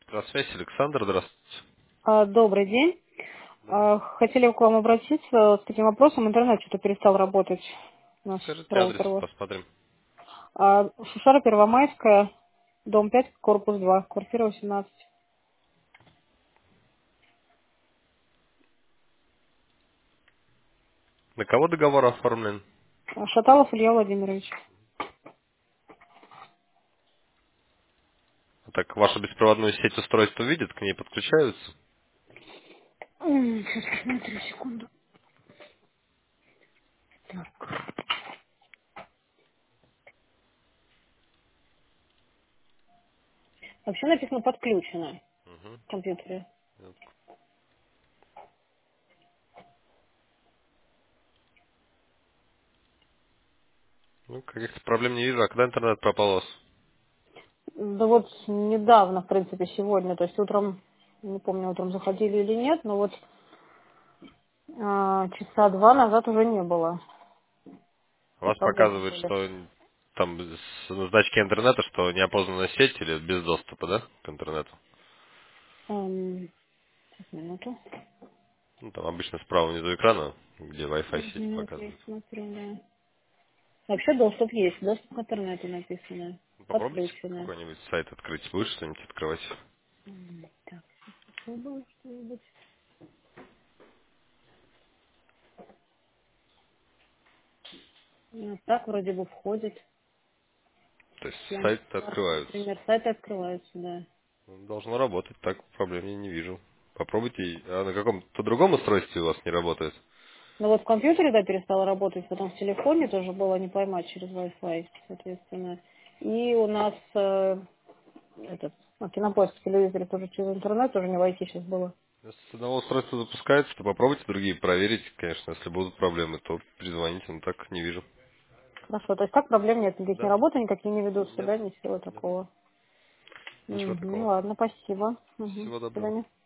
Здравствуйте, Александр, здравствуйте. Добрый день. Добрый. Хотели к вам обратиться с таким вопросом. Интернет что-то перестал работать. Наш Скажите адрес, роутер у вас. посмотрим. Шушара Первомайская, дом 5, корпус 2, квартира 18. На кого договор оформлен? Шаталов Илья Владимирович. Так, вашу беспроводную сеть устройства видят, к ней подключаются? Сейчас посмотрю, секунду. Вообще написано подключено Угу. в компьютере. Ну, каких-то проблем не вижу. А когда интернет пропал у вас? Да вот недавно, в принципе, сегодня, то есть утром, не помню, утром заходили или нет, но вот часа два назад уже не было. У И вас проблемы показывает, были. что там на значке интернета, что неопознанная сеть или без доступа, да, к интернету? Сейчас, минуту. Ну, там обычно справа внизу экрана, где Wi-Fi сеть Угу, я показывает. смотрю, да. Вообще доступ есть, доступ к интернету написано. Ну, попробуйте Подключено. какой-нибудь сайт открыть. Будет что-нибудь открывать? Так, попробую что-нибудь. Так вроде бы входит. То есть сайты Яндекс.Маркет, открываются. например, сайты открываются, да. Ну, должно работать, так проблем я не вижу. Попробуйте. А на каком-то другом устройстве у вас не работает? Но вот в компьютере, да, перестало работать, потом в телефоне тоже было не поймать через Wi-Fi, соответственно. И у нас кинопоиск в телевизоре тоже через интернет, тоже не войти сейчас было. Если с одного устройства запускается, то попробуйте другие проверить. Конечно, если будут проблемы, то перезвоните, но так не вижу. Хорошо, то есть так проблем нет, никаких не Да. работы, никакие не ведутся, Нет. да, ничего Нет. такого. Ничего Угу, такого. ладно, спасибо. Угу, Всего до доброго. свидания.